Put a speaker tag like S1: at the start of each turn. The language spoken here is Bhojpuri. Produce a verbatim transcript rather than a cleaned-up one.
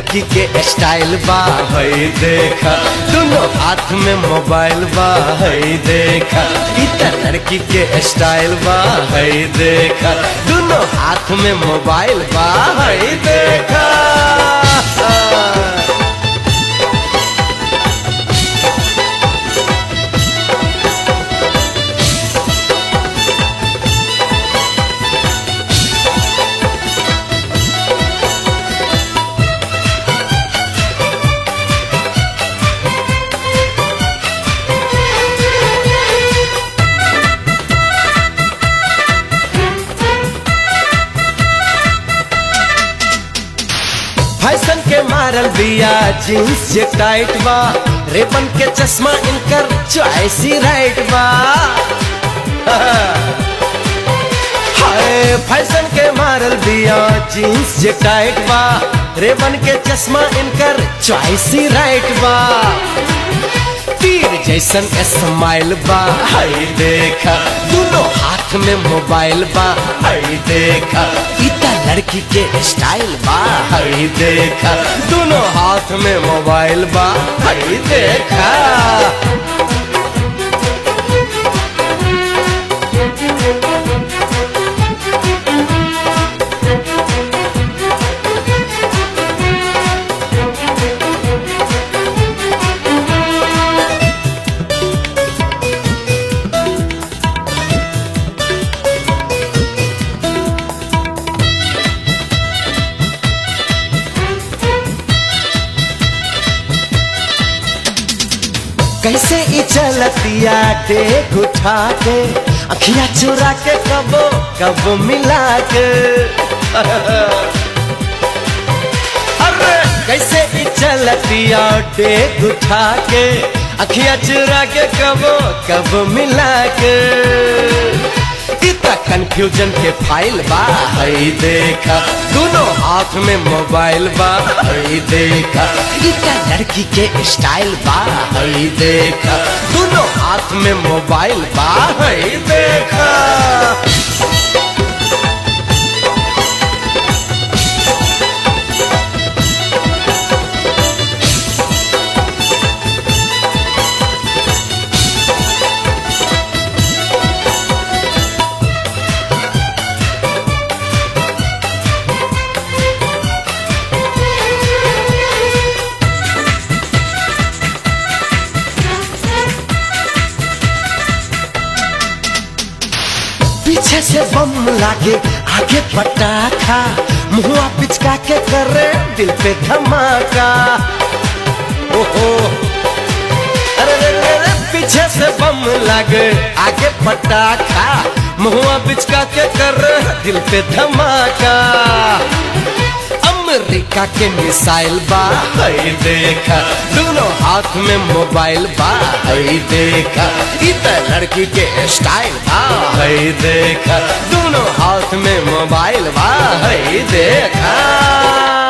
S1: लड़की के स्टाइल बा हई देखा, दोनों हाथ में मोबाइल बा हई देखा। इतना लड़की के स्टाइल बा हई देखा, दोनों हाथ में मोबाइल बा हई देखा। फैशन के मारल बिया जीन्स जे टाइट बा, रेबन के चश्मा इनकर चॉइस ही राइट बा। हाय फैशन के मारल बिया जीन्स जे टाइट बा, रेबन के चश्मा इनकर चॉइस ही राइट बा। तीर जैसन स्माइल बा हई देखा, दोनों हाथ में मोबाइल बा हई देखा। इतना लड़की के स्टाइल बा हई देखा, दोनों हाथ में मोबाइल बा हई देखा। कैसे ई चलतिया देख उठा के, अखियां चुरा के कबो कबो मिला के। अरे कैसे ई चलतिया देख उठा के, अखियां चुरा के कबो कबो मिला के। इतना कंफ्यूजन के फाइल बा हई देखा, दोनों हाथ में मोबाइल बा हई देखा। इतना लड़की के स्टाइल बा हई देखा, दोनों हाथ में मोबाइल बा हई देखा। पीछे से बम लागे आगे पटाखा, मुआ पिचका के करे दिल पे धमाका। ओहो अरे रे रे रे, पीछे से बम लागे आगे पटाखा, मुआ पिचका के करे दिल पे धमाका। अमेरिका के मिसाइल बा हई देखा, दोनों हाथ में मोबाइल बा हई देखा। इतना लड़की के स्टाइल बा हई देखा, दोनों हाथ में मोबाइल बा हई देखा।